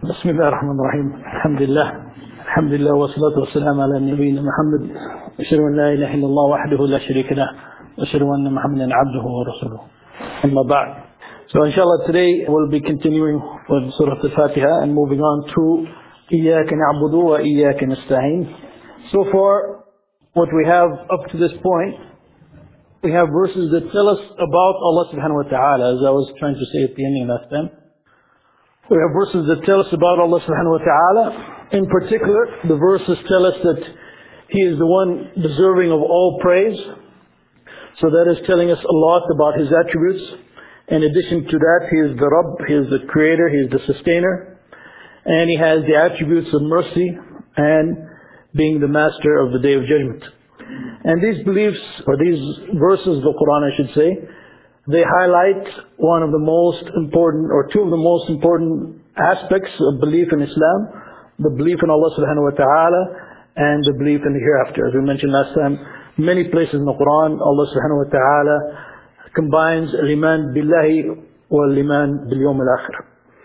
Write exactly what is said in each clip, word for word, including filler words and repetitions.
بسم الله الرحمن الرحيم الحمد لله الحمد لله والصلاة والسلام على نبينا محمد أشهد أن لا إله إلا الله وحده لا شريك له وأشهد أن محمدا عبده ورسوله أما بعد. So inshallah today we'll be continuing with Surah Al-Fatiha and moving on to إياك نعبد وإياك نستعين. So far what we have up to this point, we have verses that tell us about Allah subhanahu wa ta'ala, as I was trying to say at the ending last time. We have verses that tell us about Allah subhanahu wa ta'ala. In particular, the verses tell us that He is the one deserving of all praise. So that is telling us a lot about His attributes. In addition to that, He is the Rabb, He is the Creator, He is the Sustainer. And He has the attributes of mercy and being the Master of the Day of Judgment. And these beliefs, or these verses of the Quran I should say, they highlight one of the most important, or two of the most important aspects of belief in Islam: the belief in Allah subhanahu wa ta'ala and the belief in the hereafter. As we mentioned last time, many places in the Quran, Allah subhanahu wa ta'ala combines al-iman billahi wal-iman bil-yawm al-akhir.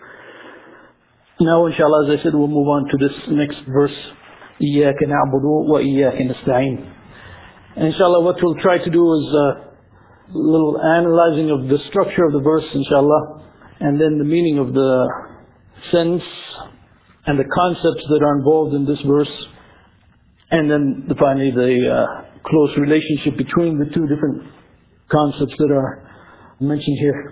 Now inshallah, as I said, we'll move on to this next verse, إِيَّاكَ نَعْبُدُ وَإِيَّاكَ نَسْتَعِينُ. And inshallah, what we'll try to do is uh, a little analyzing of the structure of the verse, inshallah, and then the meaning of the sense and the concepts that are involved in this verse, and then the, finally the uh, close relationship between the two different concepts that are mentioned here.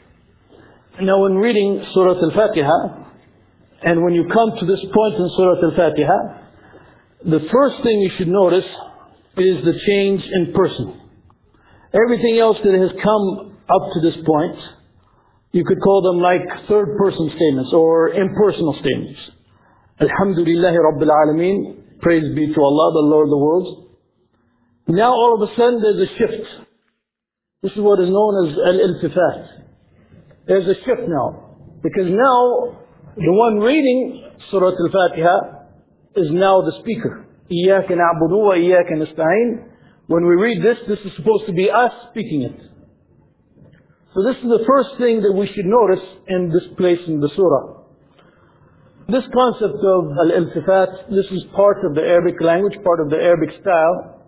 Now, when reading Surah Al-Fatiha, and when you come to this point in Surah Al-Fatiha, the first thing you should notice is the change in person. Everything else that has come up to this point, you could call them like third person statements or impersonal statements. Alhamdulillahi Rabbil Alameen, praise be to Allah, the Lord of the worlds. Now all of a sudden there's a shift. This is what is known as al-iltifat. There's a shift now. Because now the one reading Surah Al-Fatiha is now the speaker. إِيَّاكَ نَعْبُدُ وَإِيَّاكَ نَسْتَعِينُ. When we read this, this is supposed to be us speaking it. So this is the first thing that we should notice in this place in the surah. This concept of al-iltifat, this is part of the Arabic language, part of the Arabic style.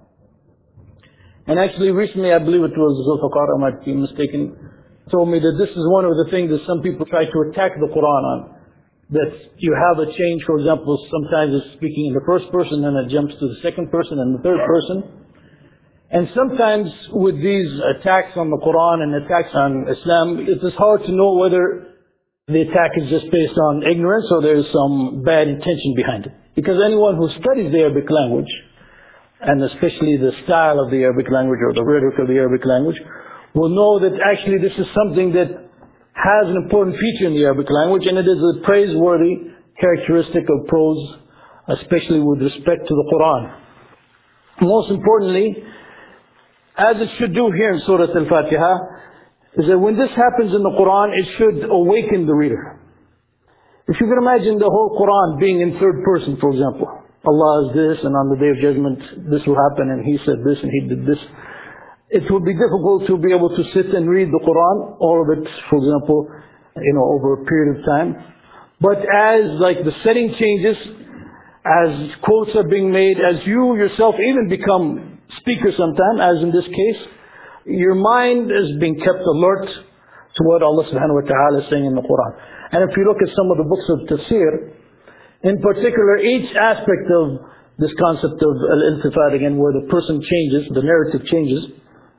And actually recently, I believe it was Zulfiqar, I might be mistaken, told me that this is one of the things that some people try to attack the Quran on. That you have a change, for example, sometimes it's speaking in the first person, then it jumps to the second person and the third person. And sometimes with these attacks on the Quran and attacks on Islam, it is hard to know whether the attack is just based on ignorance or there is some bad intention behind it. Because anyone who studies the Arabic language, and especially the style of the Arabic language or the rhetoric of the Arabic language, will know that actually this is something that has an important feature in the Arabic language, and it is a praiseworthy characteristic of prose, especially with respect to the Quran. Most importantly, as it should do here in Surah Al-Fatiha, is that when this happens in the Quran, it should awaken the reader. If you can imagine the whole Quran being in third person, for example, Allah is this, and on the Day of Judgment this will happen, and He said this, and He did this. It would be difficult to be able to sit and read the Quran, all of it, for example, you know, over a period of time. But as like the setting changes, as quotes are being made, as you yourself even become speaker sometime, as in this case, your mind is being kept alert to what Allah subhanahu wa ta'ala is saying in the Quran. And if you look at some of the books of tafsir, in particular, each aspect of this concept of al-iltifat, again, where the person changes, the narrative changes,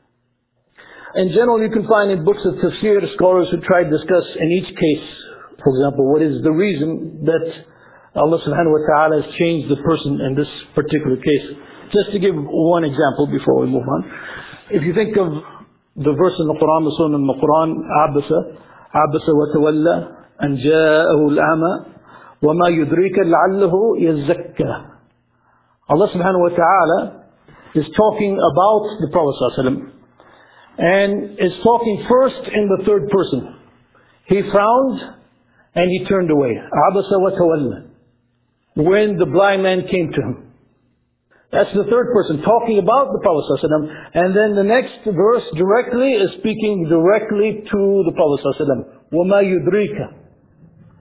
in general, you can find in books of tafsir, scholars who try to discuss in each case, for example, what is the reason that Allah subhanahu wa ta'ala has changed the person in this particular case. Just to give one example before we move on. If you think of the verse in the Quran, the surah in the Quran, عَبَسَ عَبَسَ وَتَوَلَّى أَنْ جَاءَهُ الْأَعْمَى وَمَا يُدْرِيكَ لَعَلَّهُ يَزَّكَّى. Allah subhanahu wa ta'ala is talking about the Prophet sallallahu alaihi wasallam, and is talking first in the third person. He frowned and he turned away. عَبَسَ وَتَوَلَّى. When the blind man came to him. That's the third person talking about the Prophet ﷺ. And then the next verse directly is speaking directly to the Prophet ﷺ. وَمَا يُدْرِيكَ.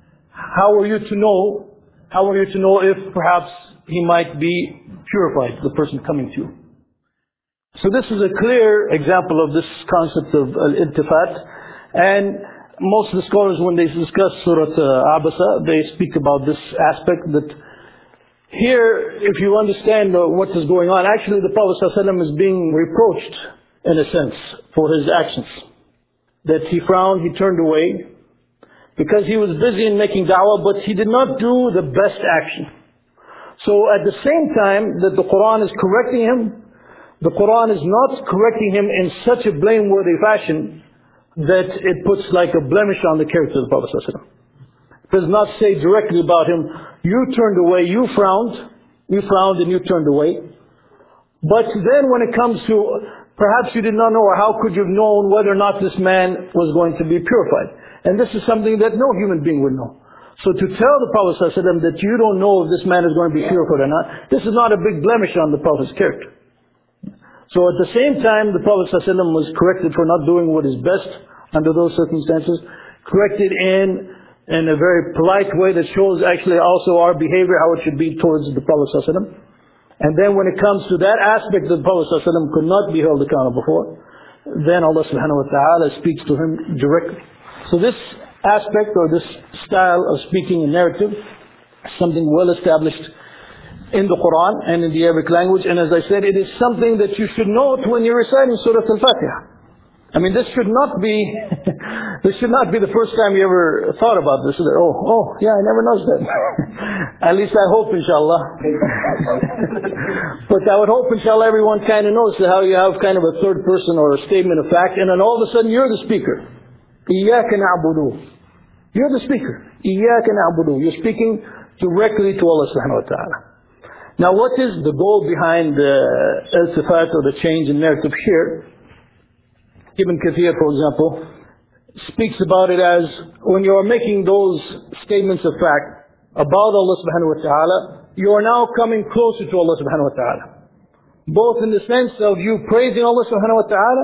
how are you to know, how are you to know if perhaps he might be purified, the person coming to you? So this is a clear example of this concept of al-iltifat. And most of the scholars, when they discuss Surah uh, Abasa, they speak about this aspect, that here, if you understand uh, what is going on, actually the Prophet ﷺ is being reproached, in a sense, for his actions. That he frowned, he turned away, because he was busy in making da'wah, but he did not do the best action. So at the same time that the Quran is correcting him, the Quran is not correcting him in such a blameworthy fashion that it puts like a blemish on the character of the Prophet ﷺ. It does not say directly about him, you turned away, you frowned, you frowned and you turned away. But then when it comes to, perhaps you did not know, or how could you have known whether or not this man was going to be purified? And this is something that no human being would know. So to tell the Prophet ﷺ that you don't know if this man is going to be purified or not, this is not a big blemish on the Prophet's character. So at the same time, the Prophet ﷺ was corrected for not doing what is best under those circumstances, corrected in in a very polite way that shows actually also our behavior, how it should be towards the Prophet ﷺ. And then when it comes to that aspect that the Prophet ﷺ could not be held accountable for, then Allah subhanahu wa ta'ala speaks to him directly. So this aspect, or this style of speaking in narrative, is something well established in the Quran and in the Arabic language. And as I said, it is something that you should note when you're reciting Surah Al-Fatiha. I mean, this should not be, this should not be the first time you ever thought about this. Oh, oh, yeah, I never noticed that. At least I hope, inshallah. But I would hope, inshallah, everyone kind of knows how you have kind of a third person or a statement of fact, and then all of a sudden you're the speaker. Iyaka na'budu. You're the speaker. Iyaka na'budu. You're speaking directly to Allah subhanahu wa ta'ala. Now, what is the goal behind the iltifat, or the change in narrative here? Ibn Kathir, for example, speaks about it as when you are making those statements of fact about Allah subhanahu wa ta'ala, you are now coming closer to Allah subhanahu wa ta'ala. Both in the sense of you praising Allah subhanahu wa ta'ala,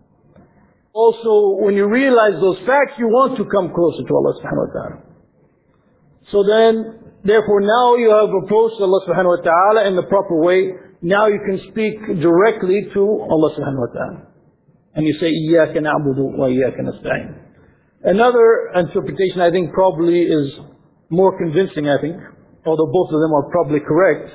also when you realize those facts, you want to come closer to Allah subhanahu wa ta'ala. So then, therefore now you have approached Allah subhanahu wa ta'ala in the proper way. Now you can speak directly to Allah subhanahu wa ta'ala. And you say, إِيَّاكَ نَعْبُدُ وَإِيَّاكَ نَسْتَعِينُ. Another interpretation I think probably is more convincing, I think, although both of them are probably correct,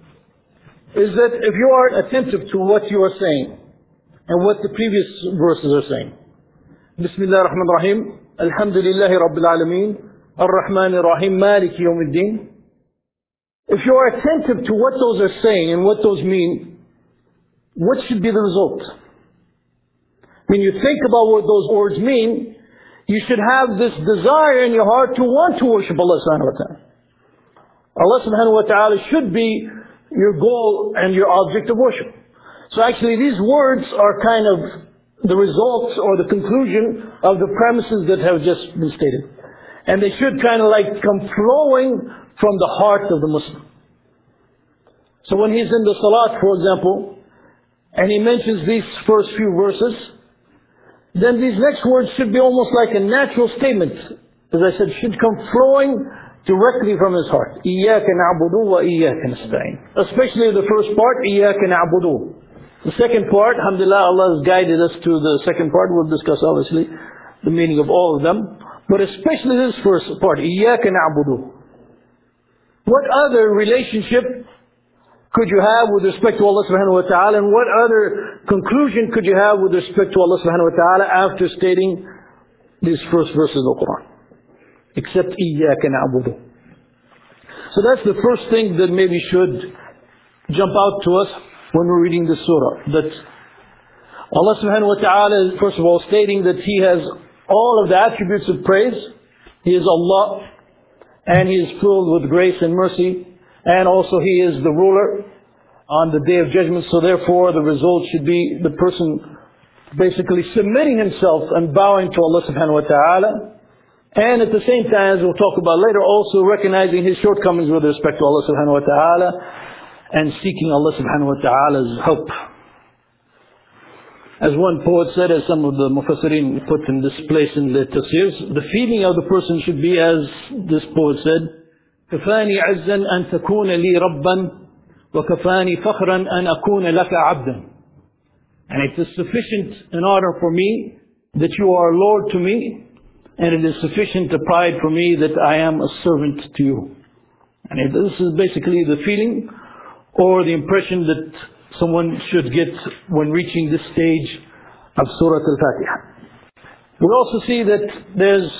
is that if you are attentive to what you are saying, and what the previous verses are saying. Bismillah ar-Rahman ar-Rahim, Alhamdulillahi Rabbil Alameen, Ar-Rahman ar-Rahim, Maliki Yawmiddin. If you are attentive to what those are saying and what those mean, what should be the result? When you think about what those words mean, you should have this desire in your heart to want to worship Allah subhanahu wa ta'ala. Allah subhanahu wa ta'ala should be your goal and your object of worship. So actually these words are kind of the results or the conclusion of the premises that have just been stated. And they should kind of like come flowing from the heart of the Muslim. So when he's in the salat, for example, and he mentions these first few verses, then these next words should be almost like a natural statement. As I said, should come flowing directly from his heart. إِيَّاكَ نَعْبُدُ وَإِيَّاكَ نَسْتَعِينُ. Especially the first part, إِيَّاكَ نَعْبُدُ. The second part, alhamdulillah, Allah has guided us to the second part. We'll discuss obviously the meaning of all of them. But especially this first part, إِيَّاكَ نَعْبُدُ. What other relationship could you have with respect to Allah subhanahu wa ta'ala, and what other conclusion could you have with respect to Allah subhanahu wa ta'ala after stating these first verses of the Quran? Except إِيَّاكَ نَعْبُدُ. So that's the first thing that maybe should jump out to us when we're reading this surah. That Allah subhanahu wa ta'ala is first of all stating that He has all of the attributes of praise. He is Allah, and He is filled with grace and mercy. And also He is the ruler on the Day of Judgment. So therefore the result should be the person basically submitting himself and bowing to Allah subhanahu wa ta'ala. And at the same time, as we'll talk about later, also recognizing his shortcomings with respect to Allah subhanahu wa ta'ala and seeking Allah subhanahu wa ta'ala's help. As one poet said, as some of the mufassirin put in this place in the tafsirs, the feeling of the person should be as this poet said, كفاني عزا أن تكون لي ربا وكفاني فخرا أن أكون لك عبدا. And it is sufficient in honor for me that you are Lord to me, and it is sufficient a pride for me that I am a servant to you. And this is basically the feeling or the impression that someone should get when reaching this stage of Surah Al-Fatiha. We also see that there's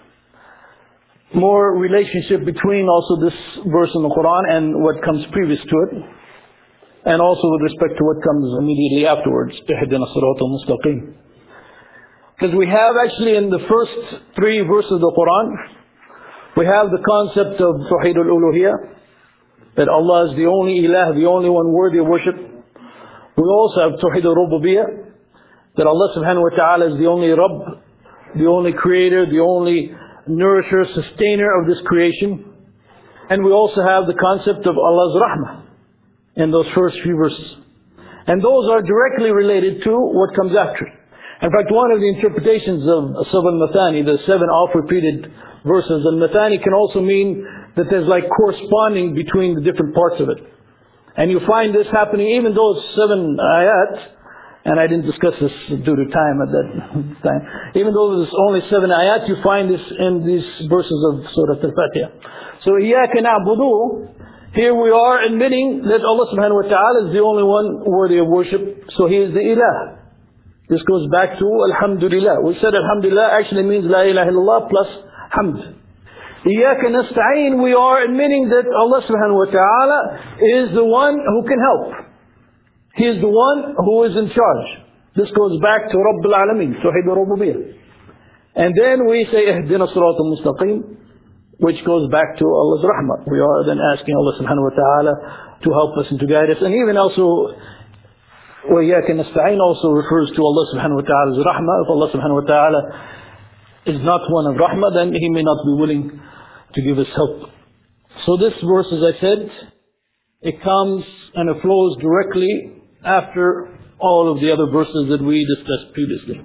more relationship between also this verse in the Quran and what comes previous to it, and also with respect to what comes immediately afterwards, اهدنا الصراط المستقيم. Because we have actually in the first three verses of the Quran, we have the concept of Tawheed al-Uluhiyah, that Allah is the only Ilah, the only one worthy of worship. We also have Tawheed al-Rububiyyah, that Allah subhanahu wa ta'ala is the only Rabb, the only creator, the only nourisher, sustainer of this creation. And we also have the concept of Allah's Rahmah in those first few verses. And those are directly related to what comes after it. In fact, one of the interpretations of Seven Mathani, the seven oft-repeated verses, and Mathani can also mean that there's like corresponding between the different parts of it. And you find this happening even though it's seven ayat, and I didn't discuss this due to time at that time. Even though there's only seven ayat, you find this in these verses of Surah Al-Fatiha. So, إِيَّاكَ نَعْبُدُ, here we are admitting that Allah subhanahu wa ta'ala is the only one worthy of worship. So He is the Ilah. This goes back to Alhamdulillah. We said Alhamdulillah actually means La ilaha illallah plus Hamd. إِيَّاكَ نَسْتَعِينُ, we are admitting that Allah subhanahu wa ta'ala is the one who can help. He is the one who is in charge. This goes back to Rabb al-Alameen, Tawheed al-Rububiyyah. And then we say اهدنا الصراط المستقيم, which goes back to Allah's Rahmah. We are then asking Allah subhanahu wa ta'ala to help us and to guide us. And even also وَإِيَّاكَ نَسْتَعِينُ also refers to Allah subhanahu wa ta'ala's Rahmah. If Allah subhanahu wa ta'ala is not one of Rahmah, then He may not be willing to give us help. So this verse, as I said, it comes and it flows directly after all of the other verses that we discussed previously.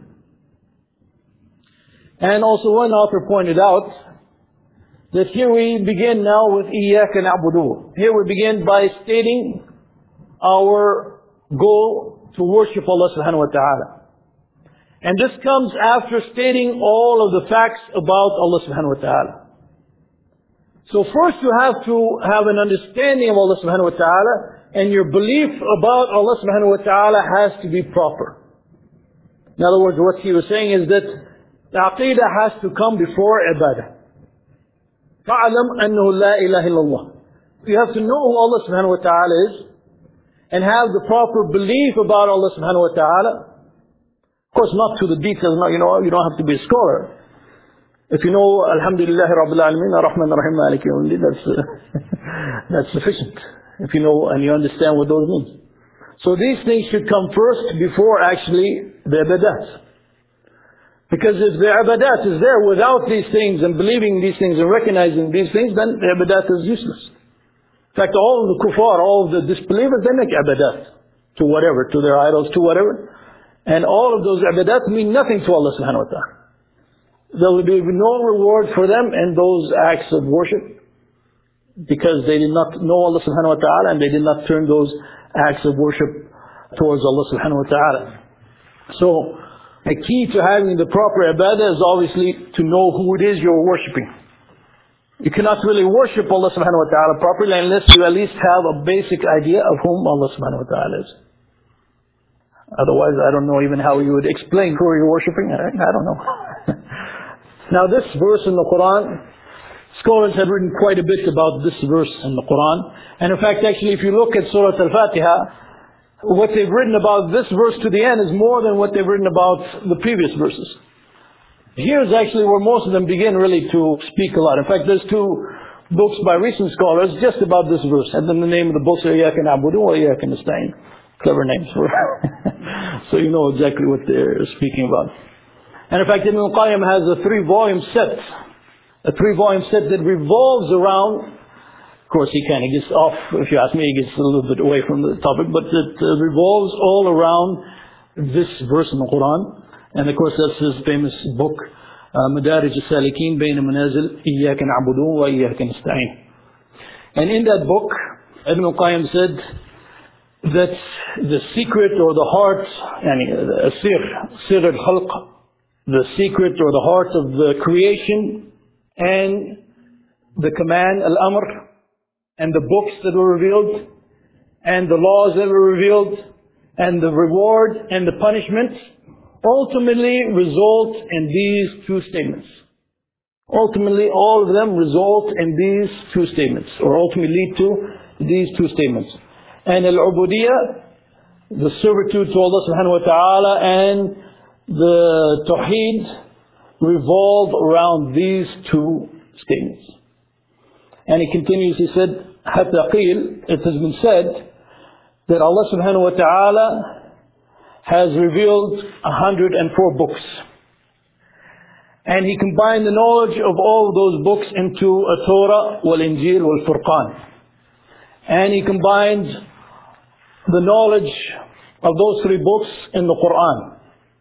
And also one author pointed out that here we begin now with إِيَّاكَ نَعْبُدُ. Here we begin by stating our goal to worship Allah subhanahu wa ta'ala. And this comes after stating all of the facts about Allah subhanahu wa ta'ala. So first you have to have an understanding of Allah subhanahu wa ta'ala, and your belief about Allah subhanahu wa ta'ala has to be proper. In other words, what he was saying is that the aqidah has to come before ibadah. فَعْلَمْ أَنَّهُ لَا إِلَهِ إِلَّا اللَّهِ. You have to know who Allah subhanahu wa ta'ala is, and have the proper belief about Allah subhanahu wa ta'ala. Of course, not to the details, not, you know, you don't have to be a scholar. If you know Alhamdulillah Rabbil Alameen, Ar-Rahman Ar-Rahim, Malik Yawmiddin, that's, uh, that's sufficient. If you know and you understand what those mean. So these things should come first before actually the ibadat. Because if the ibadat is there without these things and believing these things and recognizing these things, then the ibadat is useless. In fact, all of the kuffar, all of the disbelievers, they make ibadat to whatever, to their idols, to whatever. And all of those ibadat mean nothing to Allah subhanahu wa ta'ala. There will be no reward for them in those acts of worship, because they did not know Allah subhanahu wa ta'ala and they did not turn those acts of worship towards Allah subhanahu wa ta'ala. So, a key to having the proper ibadah is obviously to know who it is you're worshipping. You cannot really worship Allah subhanahu wa ta'ala properly unless you at least have a basic idea of whom Allah subhanahu wa ta'ala is. Otherwise, I don't know even how you would explain who you're worshipping. I, I don't know. Now this verse in the Quran, scholars have written quite a bit about this verse in the Quran. And in fact, actually, if you look at Surah Al-Fatiha, what they've written about this verse to the end is more than what they've written about the previous verses. Here's actually where most of them begin really to speak a lot. In fact, there's two books by recent scholars just about this verse. And then the name of the books are إِيَّاكَ نَعْبُدُ وَإِيَّاكَ نَسْتَعِينُ. Clever names. So you know exactly what they're speaking about. And in fact, Ibn al-Qayyim has a three-volume set. A three-volume set that revolves around, of course he kind of gets off, if you ask me, he gets a little bit away from the topic, but it uh, revolves all around this verse in the Quran. And of course that's his famous book, Madarij al-Salikin Bayna Manazil Iyyaka Na'budu wa Iyyaka Nasta'in. And in that book, Ibn al-Qayyim said that the secret or the heart, yani, sir, sir al-khalq, the secret or the heart of the creation and the command, al-amr, and the books that were revealed, and the laws that were revealed, and the reward and the punishment, ultimately result in these two statements. Ultimately, all of them result in these two statements, or ultimately lead to these two statements. And al-ubudiyya, the servitude to Allah subhanahu wa ta'ala, and the tawheed revolve around these two statements. And he continues, he said, حَتَّى قِيل, it has been said that Allah subhanahu wa ta'ala has revealed one hundred four books. And He combined the knowledge of all of those books into a Torah, wal-Injil, wal-Furqan. And He combined the knowledge of those three books in the Quran.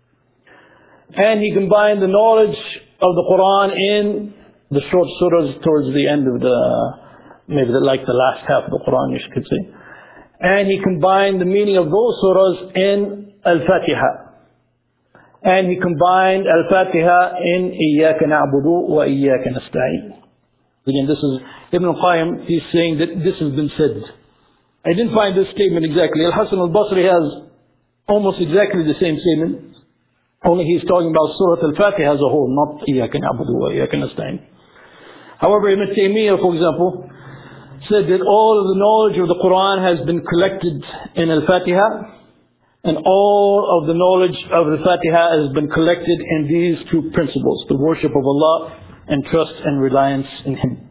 And He combined the knowledge of the Quran in the short surahs towards the end of the, maybe the, like the last half of the Quran, you could say. And He combined the meaning of those surahs in Al-Fatiha. And He combined Al-Fatiha in Iyyaka na'budu wa Iyyaka nasta'in. Again, this is Ibn al-Qayyim, he's saying that this has been said. I didn't find this statement exactly. Al-Hasan al-Basri has almost exactly the same statement. Only he's talking about Surah Al-Fatiha as a whole, not Iyyaka na'budu wa Iyyaka nasta'in. However, Ibn Taymiyyah, for example, said that all of the knowledge of the Quran has been collected in Al-Fatiha, and all of the knowledge of the Fatiha has been collected in these two principles, the worship of Allah and trust and reliance in Him.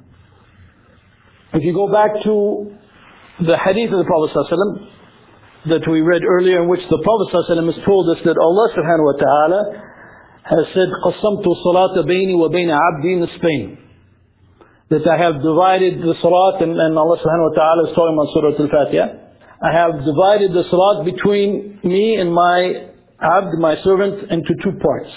If you go back to the hadith of the Prophet ﷺ that we read earlier, in which the Prophet ﷺ has told us that Allah subhanahu wa ta'ala has said, قَسَّمْتُ الصَّلَاةَ بَيْنِي وَبَيْنَ عَبْدِي نِصْفَيْنِ, that I have divided the salat, and, and Allah subhanahu wa ta'ala is talking about Surah Al-Fatiha. I have divided the salat between me and my abd, my servant, into two parts.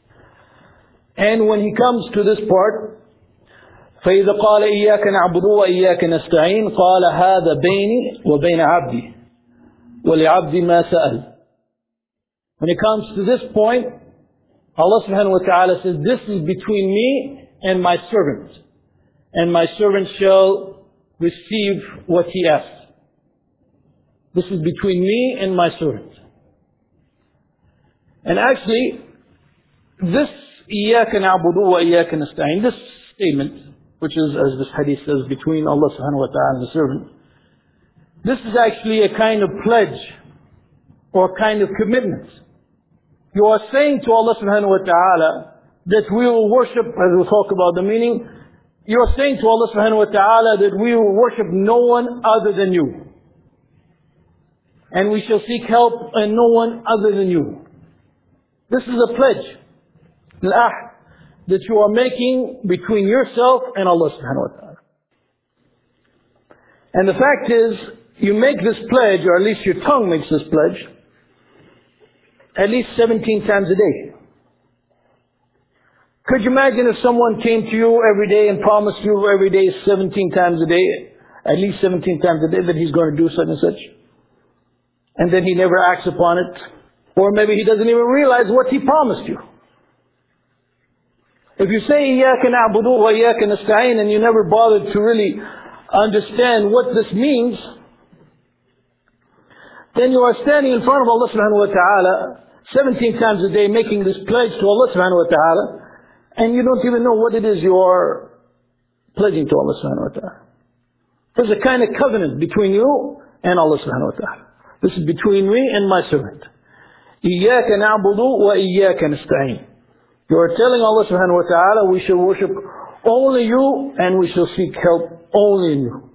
And when he comes to this part, فَإِذَا قَالَ إِيَّاكَ نَعْبُدُ وَإِيَّاكَ نَسْتَعِينَ قَالَ هَذَا بَيْنِي وَبَيْنَ عَبْدِي وَلِعَبْدِ مَا سَأَلْ. When it comes to this point, Allah subhanahu wa ta'ala says, this is between me and my servant, and my servant shall receive what he asks. This is between me and my servant. And actually, this إِيَّاكَ نَعْبُدُ وَإِيَّاكَ نَسْتَعِينَ, this statement, which is, as this hadith says, between Allah subhanahu wa ta'ala and the servant, this is actually a kind of pledge or a kind of commitment. You are saying to Allah subhanahu wa ta'ala that we will worship, as we'll talk about the meaning, you are saying to Allah subhanahu wa ta'ala that we will worship no one other than you. And we shall seek help in no one other than you. This is a pledge, al-ahd, that you are making between yourself and Allah subhanahu wa ta'ala. And the fact is, you make this pledge, or at least your tongue makes this pledge, at least seventeen times a day. Could you imagine if someone came to you every day and promised you every day seventeen times a day, at least seventeen times a day, that he's going to do such and such? And then he never acts upon it. Or maybe he doesn't even realize what he promised you. If you say, إِيَّاكَ نَعْبُدُ وَإِيَّاكَ نَسْتَعِينَ, and you never bothered to really understand what this means, then you are standing in front of Allah subhanahu wa ta'ala seventeen times a day making this pledge to Allah subhanahu wa ta'ala, and you don't even know what it is you are pledging to Allah subhanahu wa ta'ala. There's a kind of covenant between you and Allah subhanahu wa ta'ala. This is between me and my servant. إِيَّاكَ نَعْبُدُ وَإِيَّاكَ نَسْتَعِينَ. You are telling Allah subhanahu wa ta'ala, we shall worship only you, and we shall seek help only in you.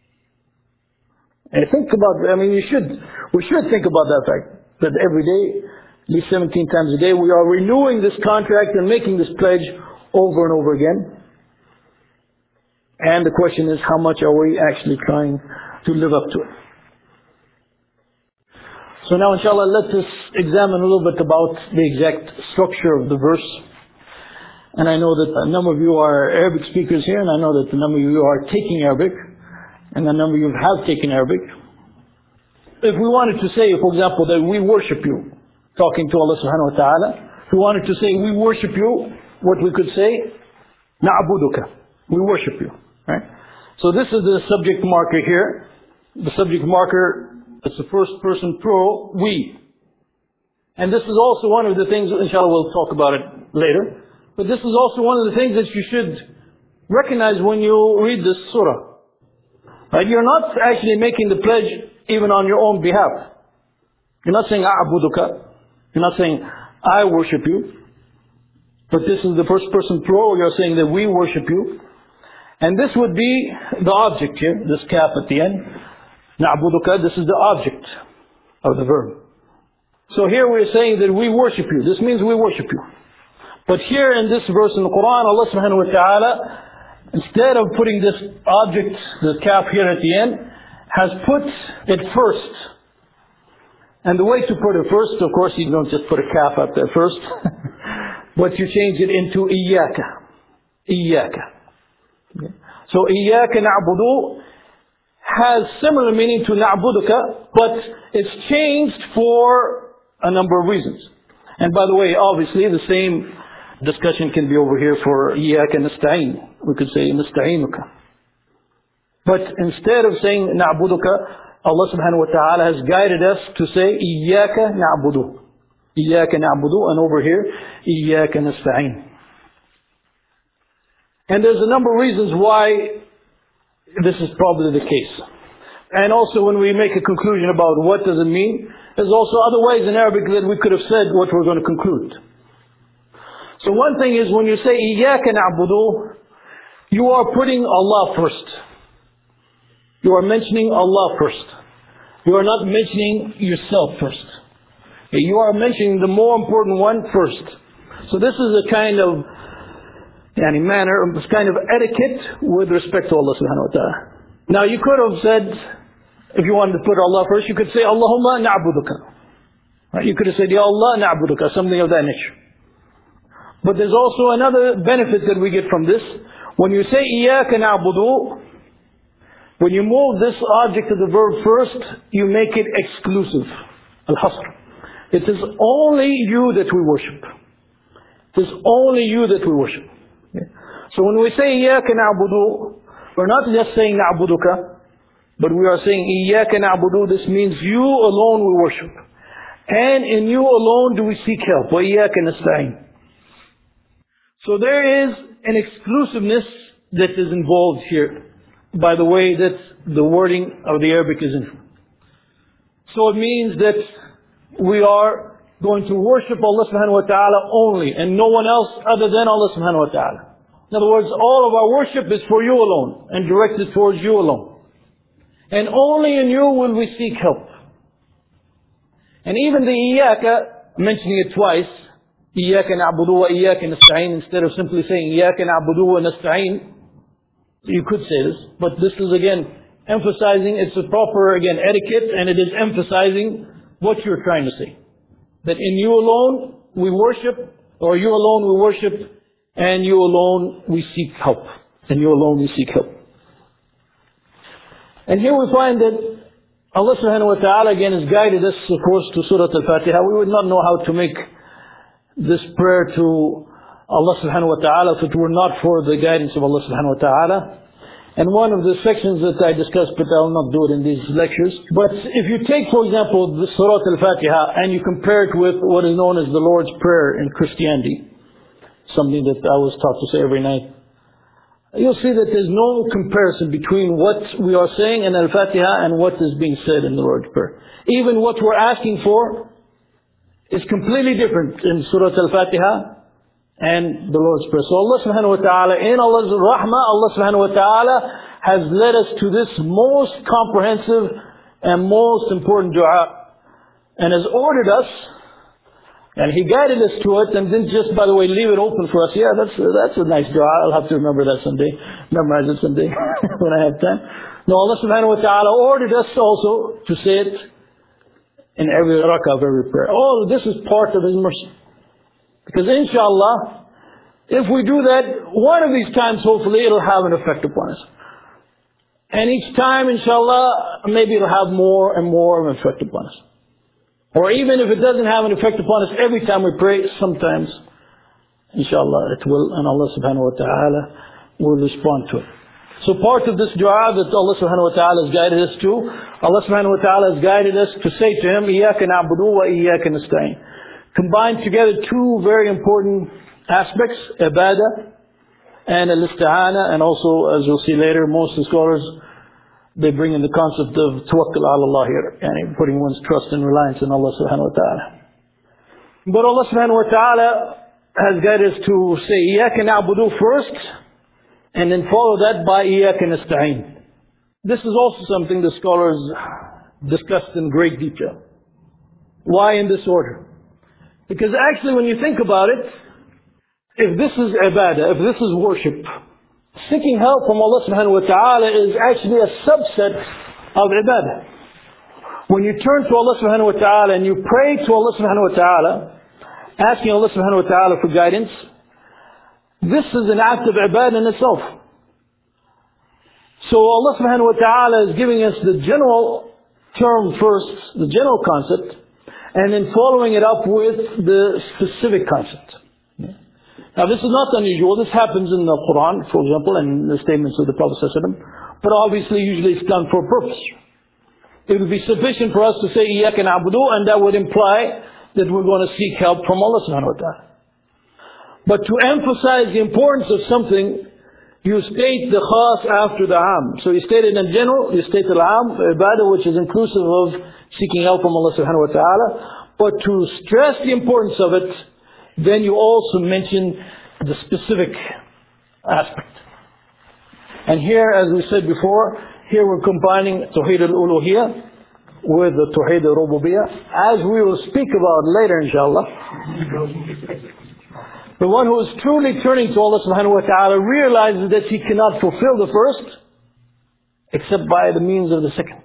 And think about, I mean, you should, we should think about that fact, that every day, at least seventeen times a day, we are renewing this contract and making this pledge over and over again. And the question is, how much are we actually trying to live up to it? So now inshallah let us examine a little bit about the exact structure of the verse. And I know that a number of you are Arabic speakers here, and I know that a number of you are taking Arabic, and a number of you have taken Arabic. If we wanted to say, for example, that we worship you, talking to Allah subhanahu wa ta'ala, if we wanted to say we worship you, what we could say, na'buduka, we worship you, right? So this is the subject marker here. The subject marker, it's the first person plural, we. And this is also one of the things, inshallah we'll talk about it later, but this is also one of the things that you should recognize when you read this surah. Right? You're not actually making the pledge even on your own behalf. You're not saying a'buduka. You're not saying I worship you. But this is the first person plural. You're saying that we worship you. And this would be the object here, this kaf at the end. Na'buduka, this is the object of the verb. So here we're saying that we worship you. This means we worship you. But here in this verse in the Quran, Allah subhanahu wa ta'ala, instead of putting this object, the kaf here at the end, has put it first. And the way to put it first, of course, you don't just put a kaf up there first, but you change it into iyyaka. Iyyaka. Okay. So iyyaka na'budu has similar meaning to na'buduka, but it's changed for a number of reasons. And by the way, obviously the same discussion can be over here for iyyaka nasta'in. We could say nasta'inuka. But instead of saying na'buduka, Allah subhanahu wa ta'ala has guided us to say iyyaka na'budu. Iyyaka na'budu, and over here iyyaka nasta'in. And there's a number of reasons why this is probably the case. And also when we make a conclusion about what does it mean, there's also other ways in Arabic that we could have said what we're going to conclude. So one thing is when you say iyyaka na'budu, you are putting Allah first. You are mentioning Allah first. You are not mentioning yourself first. You are mentioning the more important one first. So this is a kind of yani manner, this kind of etiquette with respect to Allah subhanahu wa ta'ala. Now you could have said, if you wanted to put Allah first, you could say Allahumma na'buduka. Right? You could have said Ya Allah na'buduka, something of that nature. But there's also another benefit that we get from this. When you say iyyaka na'budu, when you move this object of the verb first, you make it exclusive. Al-hasr. It is only you that we worship. It is only you that we worship. Okay. So when we say iyyaka na'budu, we're not just saying na'buduka, but we are saying iyyaka na'budu. This means you alone we worship. And in you alone do we seek help. Wa iyyaka nasta'in. So there is an exclusiveness that is involved here by the way that the wording of the Arabic is in. So it means that we are going to worship Allah subhanahu wa ta'ala only and no one else other than Allah subhanahu wa ta'ala. In other words, all of our worship is for you alone and directed towards you alone. And only in you will we seek help. And even the iyyaka, mentioning it twice, iyyaka na'budu wa iyyaka nasta'in, instead of simply saying iyyaka na'budu wa nasta'in, you could say this, but this is again emphasizing, it's a proper again etiquette, and it is emphasizing what you're trying to say. That in you alone we worship, or you alone we worship, and you alone we seek help. And you alone we seek help. And here we find that Allah subhanahu wa ta'ala again has guided us, of course, to Surah Al-Fatiha. We would not know how to make this prayer to Allah subhanahu wa ta'ala if it were not for the guidance of Allah subhanahu wa ta'ala. And one of the sections that I discussed, but I'll not do it in these lectures. But if you take, for example, the Surah Al-Fatiha and you compare it with what is known as the Lord's Prayer in Christianity, something that I was taught to say every night, you'll see that there's no comparison between what we are saying in Al-Fatiha and what is being said in the Lord's Prayer. Even what we're asking for is completely different in Surah Al-Fatiha and the Lord's Prayer. So Allah subhanahu wa ta'ala, in Allah's rahmah, Allah subhanahu wa ta'ala has led us to this most comprehensive and most important dua, and has ordered us, and He guided us to it, and didn't just, by the way, leave it open for us. Yeah, that's that's a nice dua. I'll have to remember that someday, memorize it someday when I have time. No, Allah subhanahu wa ta'ala ordered us also to say it in every rak'ah of every prayer. All of this is part of His mercy. Because inshallah, if we do that, one of these times hopefully it'll have an effect upon us. And each time inshallah, maybe it'll have more and more of an effect upon us. Or even if it doesn't have an effect upon us every time we pray, sometimes inshallah it will, and Allah subhanahu wa ta'ala will respond to it. So part of this dua that Allah subhanahu wa ta'ala has guided us to, Allah subhanahu wa ta'ala has guided us to say to Him, إِيَّاكَ نَعْبُدُ وَإِيَّاكَ نَسْتَعِينُ. Combine together two very important aspects, ibadah and al-isti'ana, and also, as we'll see later, most of the scholars, they bring in the concept of tawakkul ala Allah here, and putting one's trust and reliance in Allah subhanahu wa ta'ala. But Allah subhanahu wa ta'ala has guided us to say إِيَّاكَ نَعْبُدُ first, and then follow that by إِيَّاكَ نَسْتَعِينُ. This is also something the scholars discussed in great detail. Why in this order? Because actually when you think about it, if this is ibadah, if this is worship, seeking help from Allah subhanahu wa ta'ala is actually a subset of ibadah. When you turn to Allah subhanahu wa ta'ala and you pray to Allah subhanahu wa ta'ala, asking Allah subhanahu wa ta'ala for guidance, this is an act of ibadah in itself. So Allah subhanahu wa ta'ala is giving us the general term first, the general concept, and then following it up with the specific concept. Now this is not unusual. This happens in the Quran, for example, and the statements of the Prophet ﷺ. But obviously, usually it's done for a purpose. It would be sufficient for us to say إِيَّاكَ نَعْبُدُ, and that would imply that we're going to seek help from Allah subhanahu wa ta'ala. But to emphasize the importance of something, you state the khas after the am. So you state it in general, you state the am, ibadah, which is inclusive of seeking help from Allah subhanahu wa ta'ala. But to stress the importance of it, then you also mention the specific aspect. And here, as we said before, here we're combining Tawheed al-Uluhiyah with the Tawheed al-Rububiyyah, as we will speak about later inshallah. The one who is truly turning to Allah subhanahu wa ta'ala realizes that he cannot fulfill the first except by the means of the second.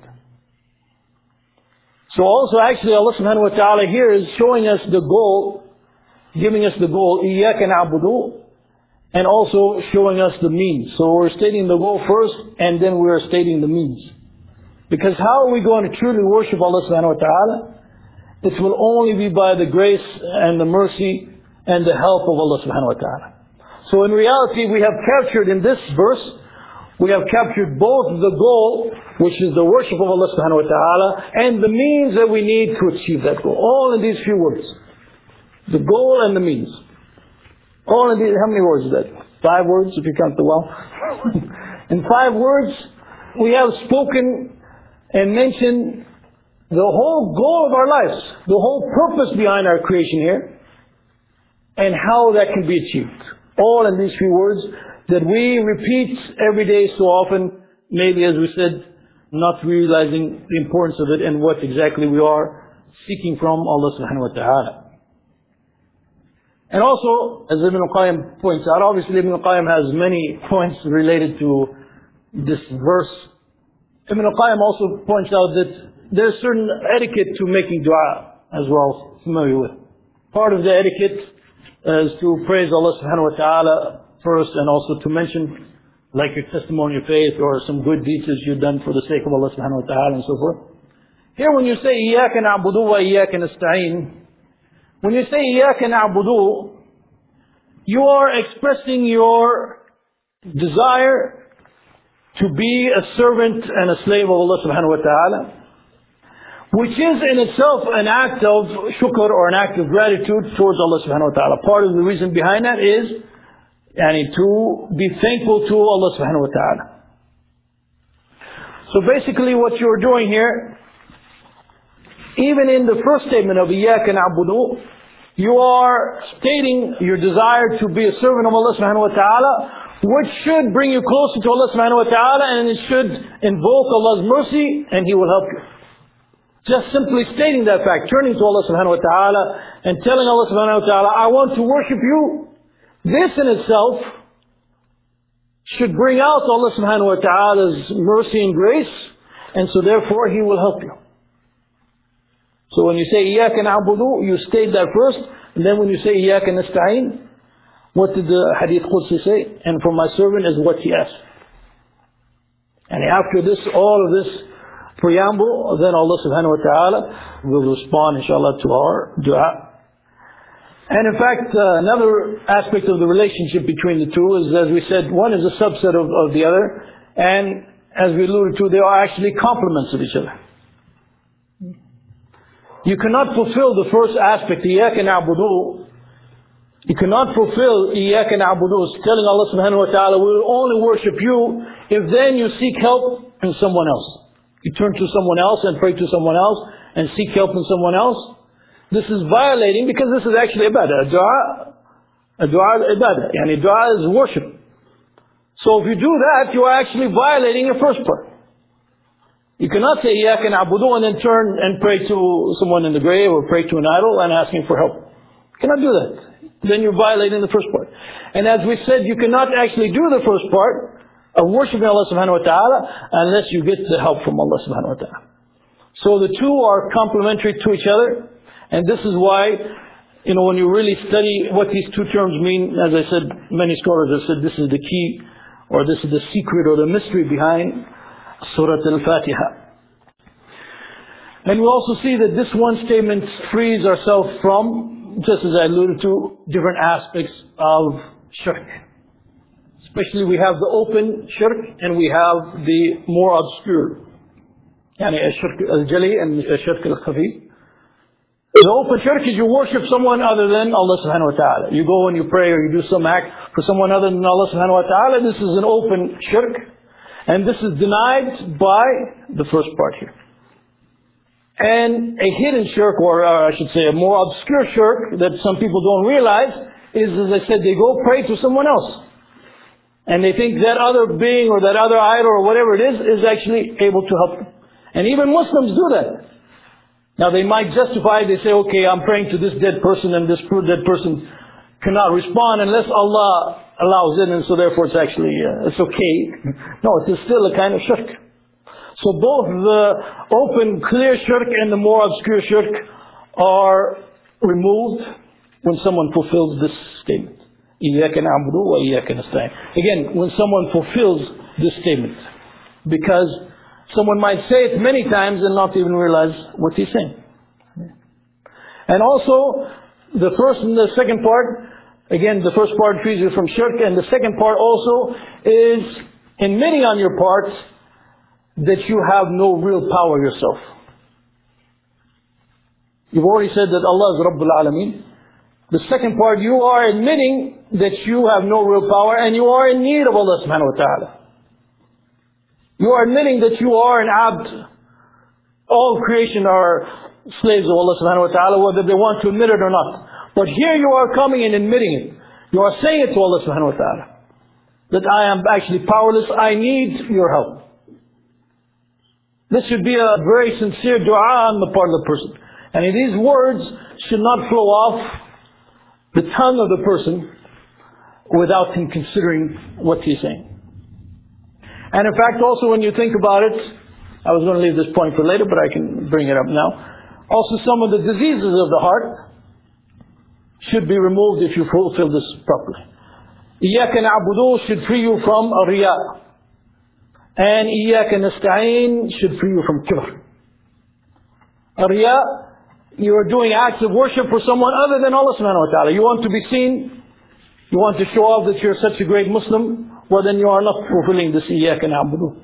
So also actually Allah subhanahu wa ta'ala here is showing us the goal, giving us the goal, إِيَّاكَ نَعْبُدُ, and also showing us the means. So we're stating the goal first, and then we're stating the means. Because how are we going to truly worship Allah subhanahu wa ta'ala? It will only be by the grace and the mercy and the help of Allah subhanahu wa ta'ala. So in reality, we have captured in this verse, we have captured both the goal, which is the worship of Allah subhanahu wa ta'ala, and the means that we need to achieve that goal. All in these few words. The goal and the means. All in these, how many words is that? Five words, if you count the well. In five words, we have spoken and mentioned the whole goal of our lives, the whole purpose behind our creation here, and how that can be achieved. All in these few words that we repeat every day so often, maybe as we said, not realizing the importance of it and what exactly we are seeking from Allah subhanahu wa ta'ala. And also, as Ibn al-Qayyim points out, obviously Ibn al-Qayyim has many points related to this verse. Ibn al-Qayyim also points out that there's certain etiquette to making dua as well, familiar with. Part of the etiquette is to praise Allah subhanahu wa ta'ala first, and also to mention like your testimony of faith or some good deeds that you've done for the sake of Allah subhanahu wa ta'ala and so forth. Here when you say إِيَّاكَ نَعْبُدُ وَإِيَّاكَ نَسْتَعِينُ, when you say إِيَّاكَ نَعْبُدُ, you are expressing your desire to be a servant and a slave of Allah subhanahu wa ta'ala, which is in itself an act of shukr or an act of gratitude towards Allah subhanahu wa ta'ala. Part of the reason behind that is yani, to be thankful to Allah subhanahu wa ta'ala. So basically what you're doing here, even in the first statement of إِيَّاكَ نَعْبُدُ, you are stating your desire to be a servant of Allah subhanahu wa ta'ala, which should bring you closer to Allah subhanahu wa ta'ala, and it should invoke Allah's mercy, and He will help you. Just simply stating that fact, turning to Allah subhanahu wa ta'ala, and telling Allah subhanahu wa ta'ala, I want to worship you, this in itself should bring out Allah subhanahu wa ta'ala's mercy and grace, and so therefore He will help you. So when you say إِيَّاكَ نَعْبُدُ, you state that first, and then when you say إِيَّاكَ نَسْتَعِينَ, what did the Hadith Qudsi say? And for my servant is what he asked. And after this, all of this preamble, then Allah subhanahu wa ta'ala will respond inshallah to our dua. And in fact, uh, another aspect of the relationship between the two is, as we said, one is a subset of, of the other, and as we alluded to, they are actually complements of each other. You cannot fulfill the first aspect, إِيَّاكَ نَعْبُدُ. You cannot fulfill إِيَّاكَ نَعْبُدُ, telling Allah subhanahu wa ta'ala, we will only worship you, if then you seek help in someone else. You turn to someone else and pray to someone else and seek help in someone else. This is violating, because this is actually ibadah. A dua, a dua is ibadah. Yani dua is worship. So if you do that, you are actually violating your first part. You cannot say إِيَّاكَ نَعْبُدُ and then turn and pray to someone in the grave or pray to an idol and asking for help. You cannot do that. Then you're violating the first part. And as we said, you cannot actually do the first part of worshiping Allah subhanahu wa ta'ala unless you get the help from Allah subhanahu wa ta'ala. So the two are complementary to each other. And this is why, you know, when you really study what these two terms mean, as I said, many scholars have said this is the key, or this is the secret or the mystery behind Surah Al-Fatiha. And we also see that this one statement frees ourselves from, just as I alluded to, different aspects of shirk. Especially we have the open shirk and we have the more obscure. Yani shirk al-jali and shirk al-khafi. The open shirk is you worship someone other than Allah subhanahu wa ta'ala. You go and you pray or you do some act for someone other than Allah subhanahu wa ta'ala. This is an open shirk. And this is denied by the first part here. And a hidden shirk, or uh, I should say a more obscure shirk that some people don't realize is, as I said, they go pray to someone else. And they think that other being or that other idol or whatever it is, is actually able to help them. And even Muslims do that. Now they might justify it, they say, okay, I'm praying to this dead person and this dead person cannot respond unless Allah allows it, and so therefore it's actually, uh, it's okay. No, it is still a kind of shirk. So both the open, clear shirk and the more obscure shirk are removed when someone fulfills this statement. إِيَّاكَ نَعْبُدُ وَإِيَّاكَ نَسْتَعِينُ. Again, when someone fulfills this statement. Because someone might say it many times and not even realize what he's saying. And also, the first and the second part, again, the first part frees you from shirk, and the second part also is admitting on your part that you have no real power yourself. You've already said that Allah is Rabbul Alameen. The second part, you are admitting that you have no real power and you are in need of Allah subhanahu wa ta'ala. You are admitting that you are an abd. All creation are slaves of Allah subhanahu wa ta'ala, whether they want to admit it or not. But here you are coming and admitting it. You are saying it to Allah subhanahu wa ta'ala. That I am actually powerless, I need your help. This should be a very sincere dua on the part of the person. And these words should not flow off the tongue of the person without him considering what he's saying. And in fact, also when you think about it, I was going to leave this point for later, but I can bring it up now. Also, some of the diseases of the heart should be removed if you fulfill this properly. إِيَّاكَ نَعْبُدُ should free you from a riya. And إِيَّاكَ نَسْتَعِينَ should free you from kibr. A riya, you are doing acts of worship for someone other than Allah subhanahu wa ta'ala. You want to be seen, you want to show off that you're such a great Muslim, well then you are not fulfilling this إِيَّاكَ نَعْبُدُ.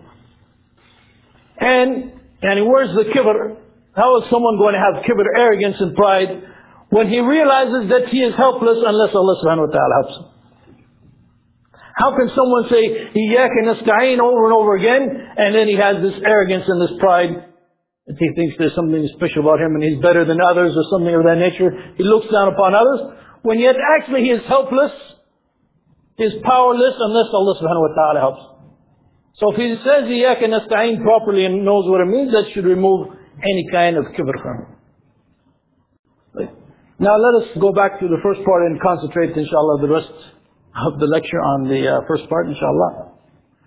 And, and where's the kibr? How is someone going to have kibr, arrogance and pride, when he realizes that he is helpless unless Allah subhanahu wa ta'ala helps him? How can someone say, إِيَّاكَ نَسْتَعِينَ over and over again, and then he has this arrogance and this pride, and he thinks there's something special about him and he's better than others or something of that nature. He looks down upon others, when yet actually he is helpless, he is powerless unless Allah subhanahu wa ta'ala helps. So if he says إِيَّاكَ نَسْتَعِينَ properly and knows what it means, that should remove any kind of kibr from him. Right. Now let us go back to the first part and concentrate, inshallah, the rest of the lecture on the uh, first part, inshallah.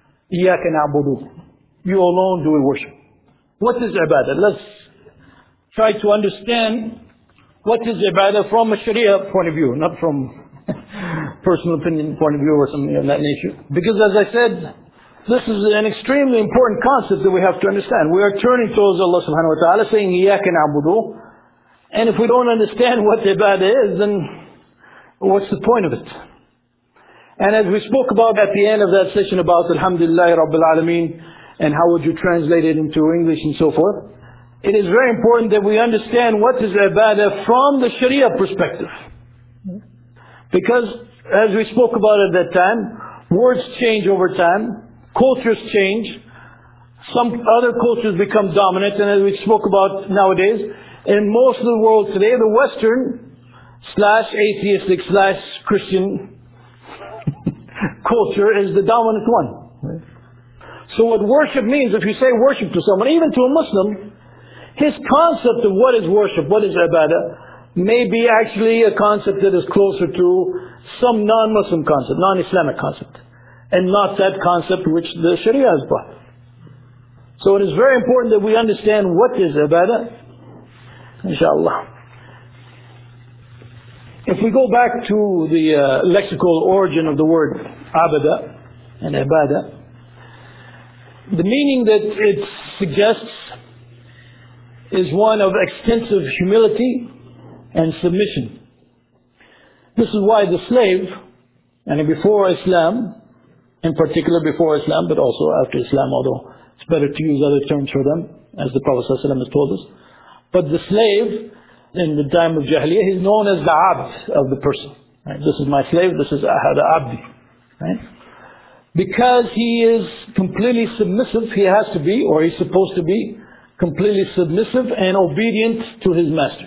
إِيَّاكَ نَعْبُدُ. You alone do we worship. What is ibadah? Let's try to understand what is ibadah from a Sharia point of view, not from personal opinion point of view or something of that nature. Because as I said, this is an extremely important concept that we have to understand. We are turning towards Allah subhanahu wa ta'ala saying, إِيَّاكَ نَعْبُدُ. And if we don't understand what ibadah is, then what's the point of it? And as we spoke about at the end of that session about Alhamdulillah Rabbil Alameen, and how would you translate it into English and so forth, it is very important that we understand what is ibadah from the Sharia perspective. Because as we spoke about at that time, words change over time, cultures change, some other cultures become dominant, and as we spoke about nowadays, in most of the world today, the Western slash atheistic slash Christian culture is the dominant one. So what worship means, if you say worship to someone, even to a Muslim, his concept of what is worship, what is ibadah, may be actually a concept that is closer to some non-Muslim concept, non-Islamic concept, and not that concept which the Sharia has brought. So it is very important that we understand what is ibadah, inshallah. If we go back to the uh, lexical origin of the word abada and ibadah, the meaning that it suggests is one of extensive humility and submission. This is why the slave, and before Islam, in particular before Islam, but also after Islam, although it's better to use other terms for them, as the Prophet ﷺ has told us. But the slave, in the time of Jahiliyyah, is known as the abd of the person. Right? This is my slave, this is ahad abdi. Right? Because he is completely submissive, he has to be, or he's supposed to be, completely submissive and obedient to his master.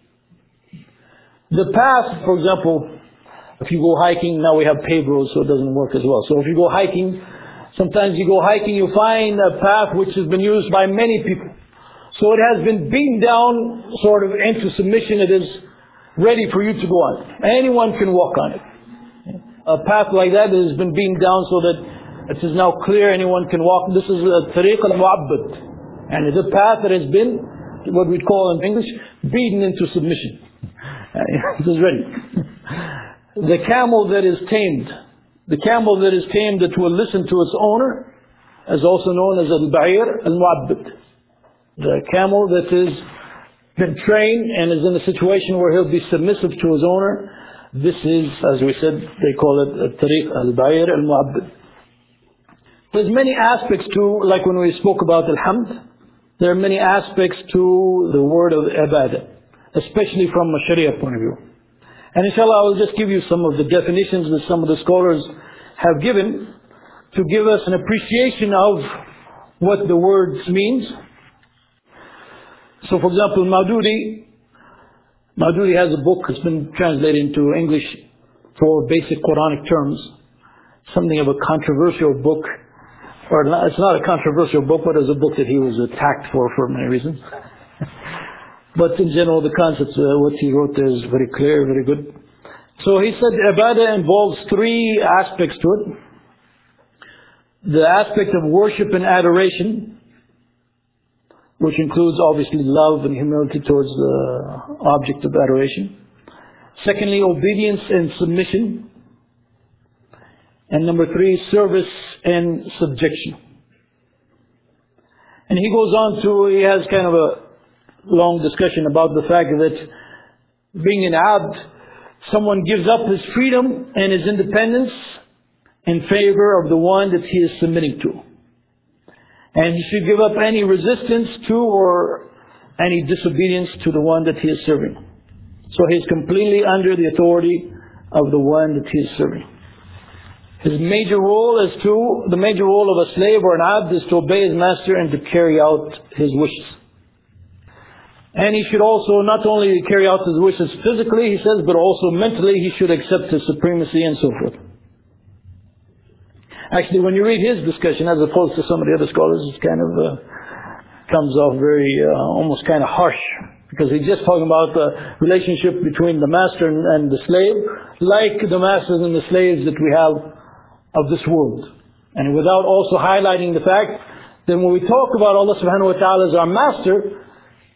The path, for example, if you go hiking, now we have paved roads so it doesn't work as well. So if you go hiking, sometimes you go hiking, you find a path which has been used by many people. So it has been beaten down sort of into submission. It is ready for you to go on. Anyone can walk on it. A path like that has been beaten down so that it is now clear anyone can walk. This is a tariq al-mu'abbad. And it's a path that has been, what we call in English, beaten into submission. It is ready. The camel that is tamed, the camel that is tamed that will listen to its owner, is also known as al-ba'ir al-mu'abbad. The camel that is been trained and is in a situation where he'll be submissive to his owner, this is, as we said, they call it al-tariq al-ba'ir al-mu'abbad. There's many aspects to, like when we spoke about al-hamd, there are many aspects to the word of ibadah, especially from a Sharia point of view. And inshallah, I will just give you some of the definitions that some of the scholars have given to give us an appreciation of what the word means. So for example, Maududi, Maududi has a book that's been translated into English for basic Quranic terms. Something of a controversial book, or not, it's not a controversial book, but it's a book that he was attacked for for many reasons. But in general, the concepts, uh, what he wrote there is very clear, very good. So he said ibadah involves three aspects to it. The aspect of worship and adoration, which includes obviously love and humility towards the object of adoration. Secondly, obedience and submission. And number three, service and subjection. And he goes on to, he has kind of a long discussion about the fact that being an abd, someone gives up his freedom and his independence in favor of the one that he is submitting to. And he should give up any resistance to or any disobedience to the one that he is serving. So he is completely under the authority of the one that he is serving. His major role is to, the major role of a slave or an abd is to obey his master and to carry out his wishes. And he should also not only carry out his wishes physically, he says, but also mentally he should accept his supremacy and so forth. Actually, when you read his discussion as opposed to some of the other scholars, it kind of uh, comes off very, uh, almost kind of harsh. Because he's just talking about the relationship between the master and, and the slave, like the masters and the slaves that we have of this world. And without also highlighting the fact that when we talk about Allah subhanahu wa ta'ala as our master,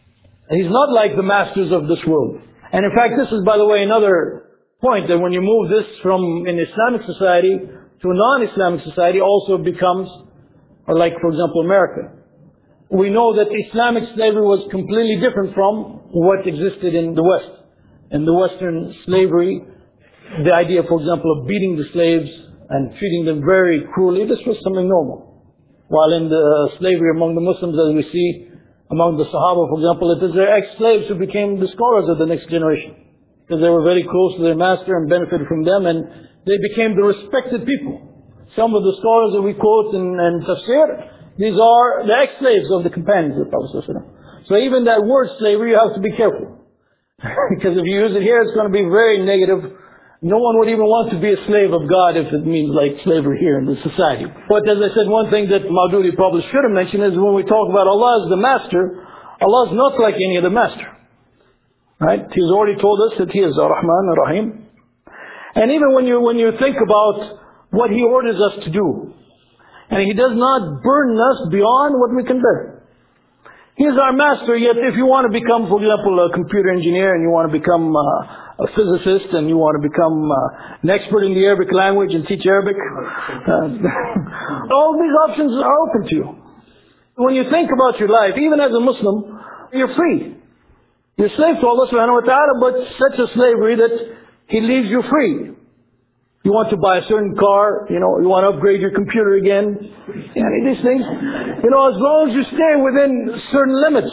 He's not like the masters of this world. And in fact, this is, by the way, another point, that when you move this from an Islamic society to a non-Islamic society, also becomes, or like, for example, America. We know that Islamic slavery was completely different from what existed in the West. In the Western slavery, the idea, for example, of beating the slaves and treating them very cruelly, this was something normal. While in the slavery among the Muslims, as we see among the Sahaba, for example, it is their ex-slaves who became the scholars of the next generation. Because they were very close to their master and benefited from them, and they became the respected people. Some of the scholars that we quote in, in Tafsir, these are the ex-slaves of the companions of the Prophet ﷺ. So even that word slavery, you have to be careful. Because if you use it here, it's going to be very negative. No one would even want to be a slave of God if it means like slavery here in the society. But as I said, one thing that Maududi probably should have mentioned is when we talk about Allah as the master, Allah is not like any other master. Right? He's already told us that He is Ar-Rahman, Ar-Rahim. And even when you, when you think about what He orders us to do, and He does not burden us beyond what we can bear. He is our master, yet if you want to become, for example, a computer engineer, and you want to become uh, a physicist, and you want to become uh, an expert in the Arabic language and teach Arabic, uh, all these options are open to you. When you think about your life, even as a Muslim, you're free. You're slave to Allah subhanahu wa ta'ala, but such a slavery that He leaves you free. You want to buy a certain car, you know, you want to upgrade your computer again. Any of these things. You know, as long as you stay within certain limits.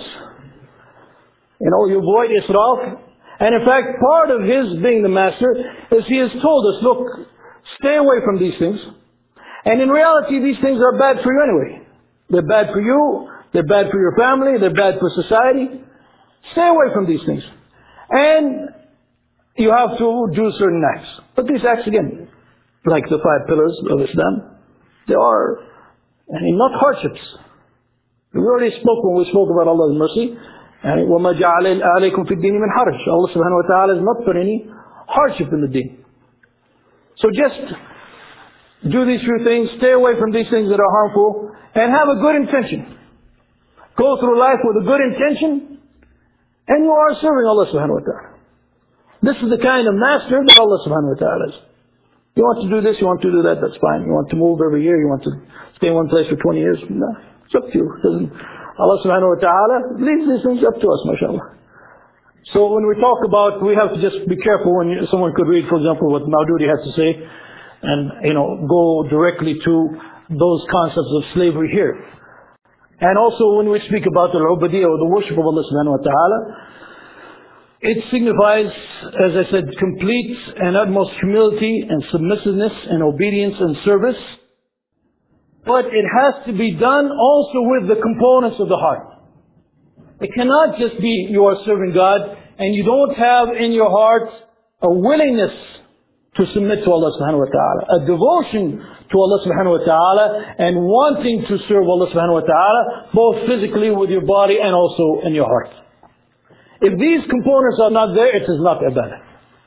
You know, you avoid israf. And in fact, part of His being the master is He has told us, look, stay away from these things. And in reality, these things are bad for you anyway. They're bad for you, they're bad for your family, they're bad for society. Stay away from these things. And you have to do certain acts. But these acts, again, like the five pillars of Islam, they are, I mean, not hardships. We already spoke when we spoke about Allah's mercy. And وَمَا جَعَلَ عَلَيْكُمْ فِي الدِّينِ مِنْ حَرَجٍ. Allah subhanahu wa ta'ala has not put any hardship in the deen. So just do these few things, stay away from these things that are harmful, and have a good intention. Go through life with a good intention, and you are serving Allah subhanahu wa ta'ala. This is the kind of master that Allah subhanahu wa ta'ala is. You want to do this, you want to do that, that's fine. You want to move every year, you want to stay in one place for twenty years, no, it's up to you. Doesn't, Allah subhanahu wa ta'ala leaves these things up to us, mashallah. So when we talk about, we have to just be careful when you, someone could read, for example, what Maududi has to say, and, you know, go directly to those concepts of slavery here. And also when we speak about the ubudiyya, or the worship of Allah subhanahu wa ta'ala, it signifies, as I said, complete and utmost humility and submissiveness and obedience and service. But it has to be done also with the components of the heart. It cannot just be you are serving God and you don't have in your heart a willingness to submit to Allah subhanahu wa ta'ala, a devotion to Allah subhanahu wa ta'ala, and wanting to serve Allah subhanahu wa ta'ala, both physically with your body and also in your heart. If these components are not there, it is not ibadah.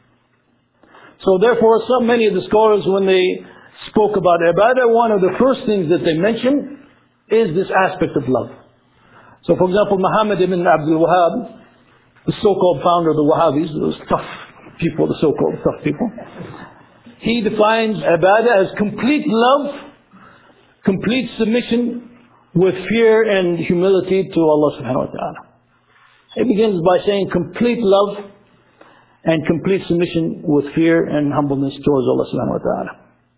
So therefore, so many of the scholars, when they spoke about ibadah, one of the first things that they mentioned is this aspect of love. So for example, Muhammad ibn Abdul Wahhab, the so-called founder of the Wahhabis, those tough people, the so-called tough people, he defines ibadah as complete love, complete submission with fear and humility to Allah subhanahu wa ta'ala. It begins by saying complete love and complete submission with fear and humbleness towards Allah subhanahu wa ta'ala.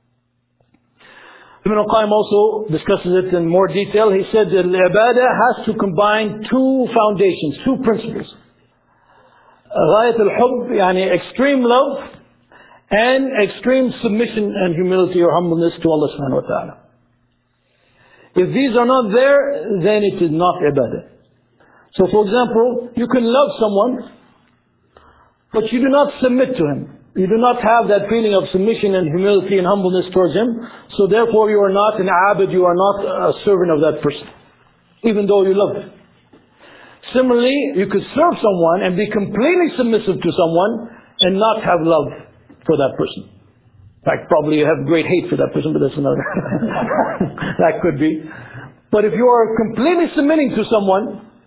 Ibn al-Qayyim also discusses it in more detail. He said that ibadah has to combine two foundations, two principles. غاية الحب, يعني extreme love, and extreme submission and humility or humbleness to Allah subhanahu wa ta'ala. If these are not there, then it is not ibadah. So for example, you can love someone, but you do not submit to him. You do not have that feeling of submission and humility and humbleness towards him. So therefore you are not an abid, you are not a servant of that person, even though you love him. Similarly, you could serve someone and be completely submissive to someone and not have love for that person. In fact, probably you have great hate for that person, but that's another. That could be. But if you are completely submitting to someone,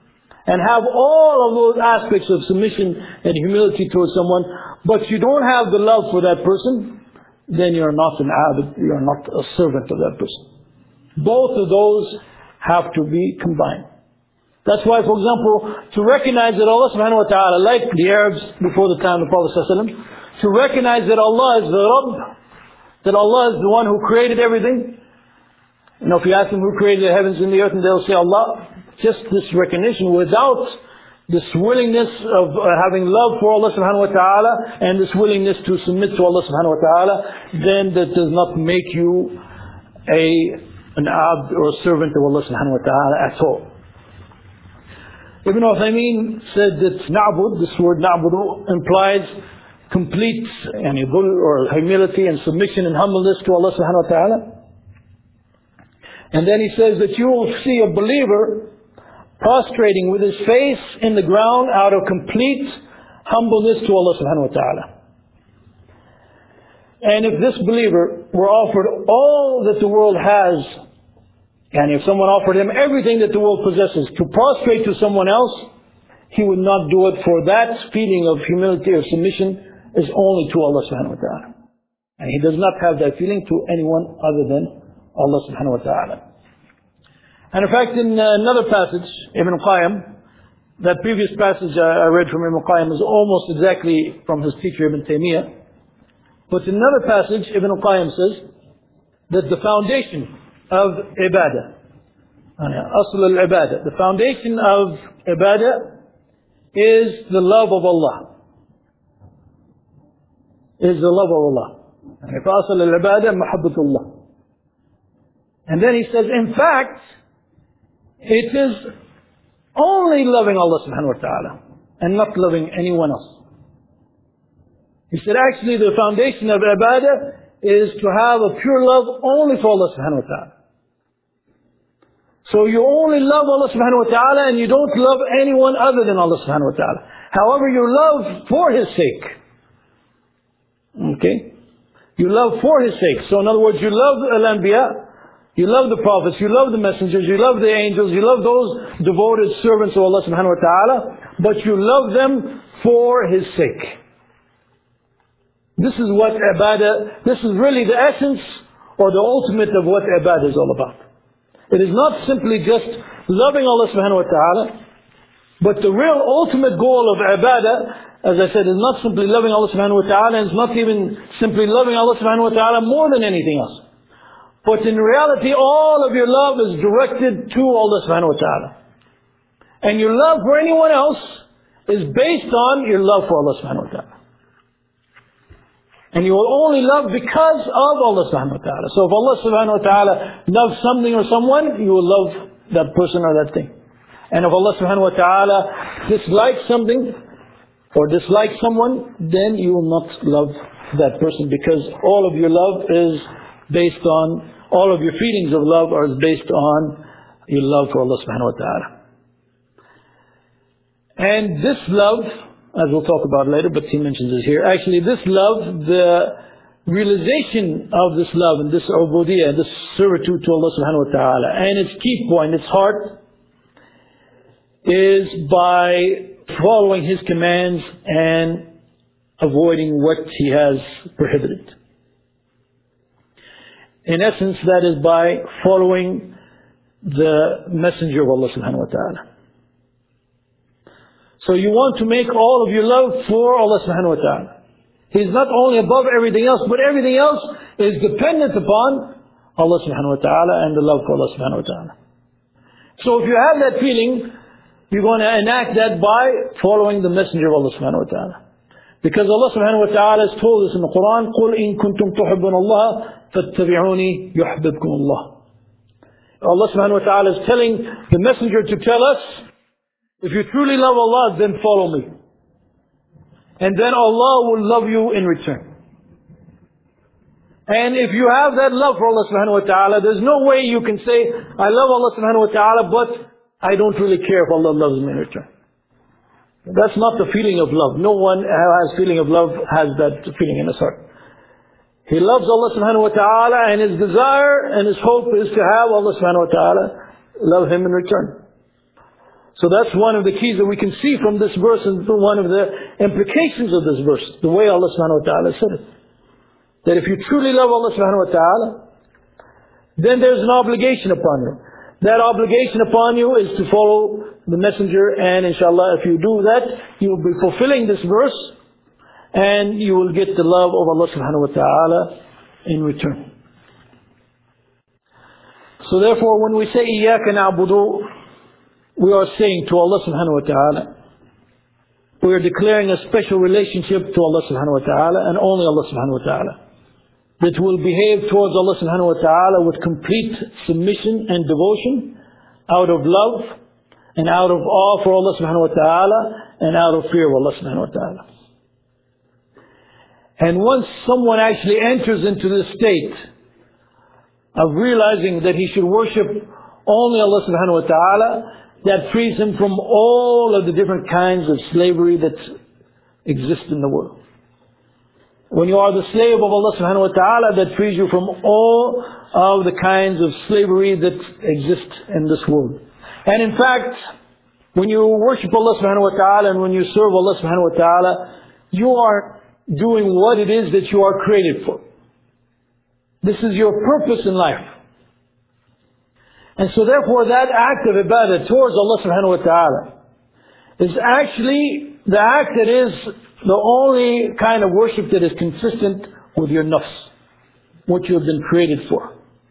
and have all of those aspects of submission and humility towards someone, but you don't have the love for that person, then you're not an abd, you're not a servant of that person. Both of those have to be combined. That's why, for example, to recognize that Allah subhanahu wa ta'ala, like the Arabs before the time of the Prophet sallallahu alaihi wasallam, to recognize that Allah is the Rabb, that Allah is the one who created everything. You know, if you ask them who created the heavens and the earth, and they'll say Allah. Just this recognition without this willingness of uh, having love for Allah subhanahu wa ta'ala and this willingness to submit to Allah subhanahu wa ta'ala, then that does not make you a an abd or a servant of Allah subhanahu wa ta'ala at all. Ibn Uthaymeen said that na'bud, this word na'budu, implies complete yani, or humility and submission and humbleness to Allah subhanahu wa ta'ala. And then he says that you will see a believer prostrating with his face in the ground out of complete humbleness to Allah subhanahu wa ta'ala. And if this believer were offered all that the world has, and if someone offered him everything that the world possesses to prostrate to someone else, he would not do it, for that feeling of humility or submission is only to Allah subhanahu wa ta'ala. And he does not have that feeling to anyone other than Allah subhanahu wa ta'ala. And in fact, in another passage, Ibn Qayyim, that previous passage I read from Ibn Qayyim is almost exactly from his teacher Ibn Taymiyyah. But in another passage, Ibn Qayyim says that the foundation of ibadah, asl al-ibadah, the foundation of ibadah is the love of Allah. Is the love of Allah. Asl al-ibadah, mahabbatullah. And then he says, in fact, it is only loving Allah subhanahu wa ta'ala and not loving anyone else. He said actually the foundation of ibadah is to have a pure love only for Allah subhanahu wa ta'ala. So you only love Allah subhanahu wa ta'ala and you don't love anyone other than Allah subhanahu wa ta'ala. However, you love for His sake. Okay? You love for His sake. So in other words, you love al-anbiya, you love the prophets, you love the messengers, you love the angels, you love those devoted servants of Allah subhanahu wa ta'ala, but you love them for His sake. This is what ibadah, this is really the essence or the ultimate of what ibadah is all about. It is not simply just loving Allah subhanahu wa ta'ala, but the real ultimate goal of ibadah, as I said, is not simply loving Allah subhanahu wa ta'ala, and it's not even simply loving Allah subhanahu wa ta'ala more than anything else. But in reality, all of your love is directed to Allah subhanahu wa ta'ala. And your love for anyone else is based on your love for Allah subhanahu wa ta'ala. And you will only love because of Allah subhanahu wa ta'ala. So if Allah subhanahu wa ta'ala loves something or someone, you will love that person or that thing. And if Allah subhanahu wa ta'ala dislikes something or dislikes someone, then you will not love that person, because all of your love is based on, all of your feelings of love are based on your love for Allah subhanahu wa ta'ala. And this love, as we'll talk about later, but he mentions it here. Actually, this love, the realization of this love and this ubudiyah, this servitude to Allah subhanahu wa ta'ala, and its key point, its heart, is by following His commands and avoiding what He has prohibited. In essence, that is by following the messenger of Allah subhanahu wa ta'ala. So you want to make all of your love for Allah subhanahu wa ta'ala. He's not only above everything else, but everything else is dependent upon Allah subhanahu wa ta'ala and the love for Allah subhanahu wa ta'ala. So if you have that feeling, you're going to enact that by following the messenger of Allah subhanahu wa ta'ala. Because Allah subhanahu wa ta'ala has told us in the Quran, قُلْ إِن كُنْتُمْ تُحِبُّونَ اللَّهَ فَاتَّبِعُونِي يُحْبِبْكُمُ اللَّهُ. Allah subhanahu wa ta'ala is telling the messenger to tell us, if you truly love Allah, then follow me. And then Allah will love you in return. And if you have that love for Allah subhanahu wa ta'ala, there's no way you can say, I love Allah subhanahu wa ta'ala, but I don't really care if Allah loves me in return. That's not the feeling of love. No one who has feeling of love has that feeling in his heart. He loves Allah subhanahu wa ta'ala, and his desire and his hope is to have Allah subhanahu wa ta'ala love him in return. So that's one of the keys that we can see from this verse, and one of the implications of this verse, the way Allah subhanahu wa ta'ala said it. That if you truly love Allah subhanahu wa ta'ala, then there's an obligation upon you. That obligation upon you is to follow the messenger, and inshallah, if you do that, you will be fulfilling this verse, and you will get the love of Allah subhanahu wa ta'ala in return. So therefore, when we say إِيَّاكَ نَعْبُدُ, we are saying to Allah subhanahu wa ta'ala, we are declaring a special relationship to Allah subhanahu wa ta'ala, and only Allah subhanahu wa ta'ala, that will behave towards Allah subhanahu wa ta'ala with complete submission and devotion, out of love, and out of awe for Allah subhanahu wa ta'ala, and out of fear of Allah subhanahu wa ta'ala. And once someone actually enters into this state of realizing that he should worship only Allah subhanahu wa ta'ala, that frees him from all of the different kinds of slavery that exist in the world. When you are the slave of Allah subhanahu wa ta'ala, that frees you from all of the kinds of slavery that exist in this world. And in fact, when you worship Allah subhanahu wa ta'ala and when you serve Allah subhanahu wa ta'ala, you are doing what it is that you are created for. This is your purpose in life. And so therefore that act of ibadah towards Allah subhanahu wa ta'ala is actually the act that is the only kind of worship that is consistent with your nafs, what you have been created for.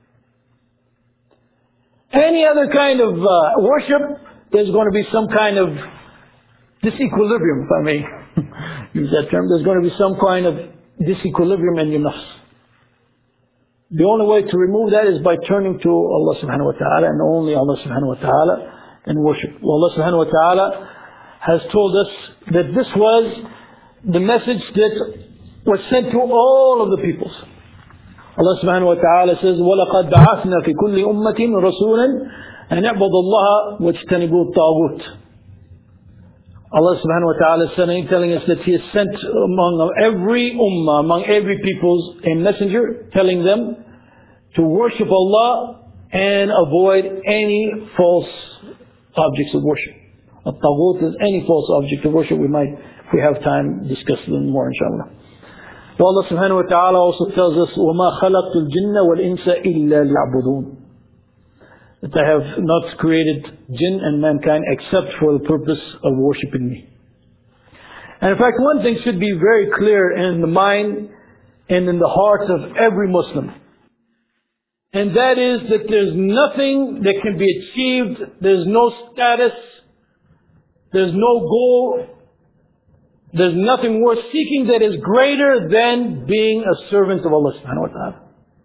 Any other kind of uh, worship, there's going to be some kind of disequilibrium, if I may use that term. There's going to be some kind of disequilibrium in your nafs. The only way to remove that is by turning to Allah subhanahu wa ta'ala, and only Allah subhanahu wa ta'ala, and worship. Well, Allah subhanahu wa ta'ala has told us that this was the message that was sent to all of the peoples. Allah subhanahu wa ta'ala says, وَلَقَدْ بَعَثْنَا فِي كُلِّ أُمَّةٍ رَسُولًا أَنْ يَعْبُدُوا اللَّهَ وَاجْتَنِبُوا الطَّاغُوتَ. Allah subhanahu wa ta'ala is telling us that He has sent among every ummah, among every peoples, a messenger telling them to worship Allah and avoid any false objects of worship. At-taghut is any false object of worship. We might, if we have time, discuss them more, inshallah. So Allah subhanahu wa ta'ala also tells us, وَمَا خَلَقْتُ الْجِنَّ وَالْإِنسَ إِلَّا لِيَعْبُدُونَ, that I have not created jinn and mankind except for the purpose of worshipping me. And in fact, one thing should be very clear in the mind and in the heart of every Muslim. And that is that there's nothing that can be achieved, there's no status, there's no goal, there's nothing worth seeking that is greater than being a servant of Allah subhanahu wa ta'ala.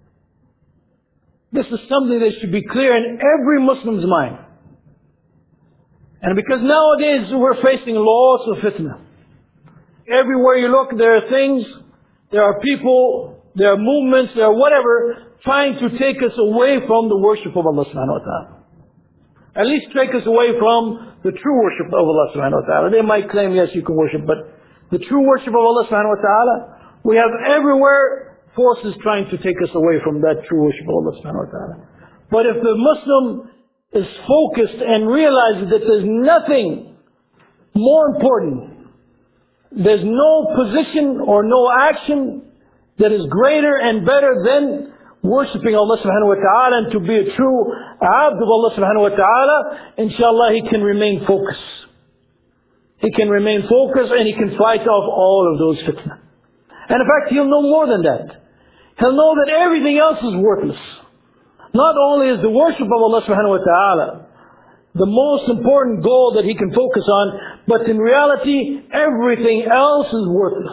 This is something that should be clear in every Muslim's mind. And because nowadays we're facing lots of fitna. Everywhere you look, there are things, there are people, there are movements, there are whatever, trying to take us away from the worship of Allah subhanahu wa ta'ala. At least take us away from the true worship of Allah subhanahu wa ta'ala. They might claim, yes, you can worship, but the true worship of Allah subhanahu wa ta'ala, we have everywhere forces trying to take us away from that true worship of Allah subhanahu wa ta'ala. But if the Muslim is focused and realizes that there's nothing more important, there's no position or no action that is greater and better than worshipping Allah subhanahu wa ta'ala, and to be a true abd of Allah subhanahu wa ta'ala, inshallah he can remain focused. He can remain focused and he can fight off all of those fitna. And in fact, he'll know more than that. He'll know that everything else is worthless. Not only is the worship of Allah subhanahu wa ta'ala the most important goal that he can focus on, but in reality, everything else is worthless.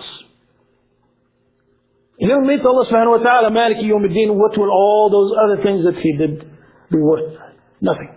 He'll meet Allah subhanahu wa ta'ala, Maliki Yawmiddin, what will all those other things that he did be worth? Nothing.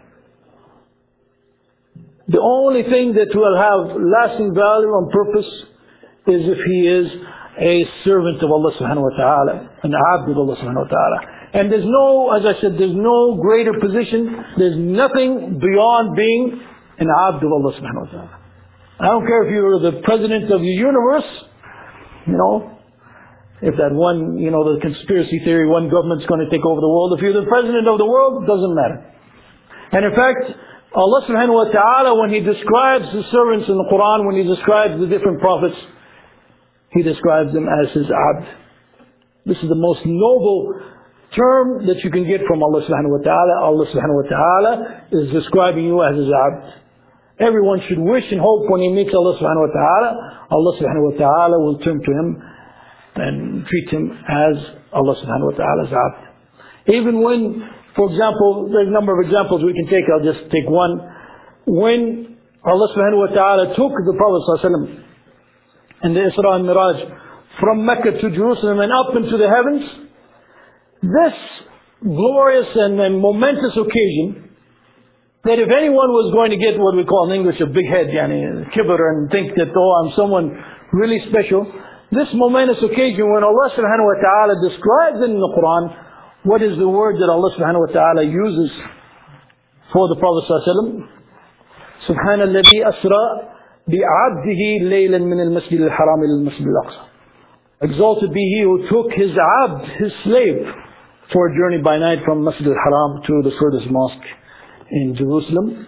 The only thing that will have lasting value and purpose is if he is a servant of Allah subhanahu wa ta'ala, an abd of Allah subhanahu wa ta'ala. And there's no, as I said, there's no greater position, there's nothing beyond being an abd of Allah subhanahu wa ta'ala. I don't care if you're the president of the universe, you know, if that one, you know, the conspiracy theory, one government's going to take over the world. If you're the president of the world, it doesn't matter. And in fact, Allah subhanahu wa ta'ala, when He describes the servants in the Quran, when He describes the different prophets, He describes them as His abd. This is the most noble term that you can get from Allah subhanahu wa ta'ala. Allah subhanahu wa ta'ala is describing you as His abd. Everyone should wish and hope when he meets Allah subhanahu wa ta'ala, Allah subhanahu wa ta'ala will turn to him and treat him as Allah subhanahu wa ta'ala's abd. Even when, for example, there's a number of examples we can take, I'll just take one. When Allah subhanahu wa ta'ala took the Prophet sallallahu alaihi wasallam in the Isra and Miraj from Mecca to Jerusalem and up into the heavens, this glorious and, and momentous occasion, that if anyone was going to get what we call in English a big head, yani kibr, and think that, oh, I'm someone really special, this momentous occasion when Allah subhanahu wa ta'ala describes it in the Quran, what is the word that Allah subhanahu wa ta'ala uses for the Prophet sallallahu alaihi wasallam? Subhana alladhi asra bi'abdihi laylan min al-masjid al-haram ila al-masjid al-aqsa. Exalted be He who took His abd, His slave, for a journey by night from Masjid al-Haram to the furthest mosque in Jerusalem.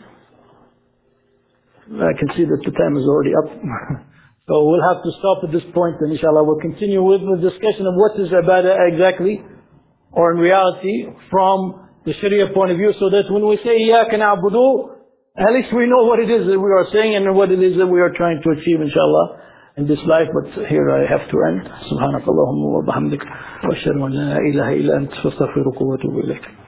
I can see that the time is already up. So we'll have to stop at this point, and inshallah we'll continue with the discussion of what is ibadah exactly, or in reality, from the Sharia point of view, so that when we say إِيَّاكَ نَعْبُدُ, at least we know what it is that we are saying and what it is that we are trying to achieve, inshallah, in this life. But here I have to end. سبحانك اللهم وبحمدك وأشهد أن لا إله إلا أنت أستغفرك وأتوب إليك.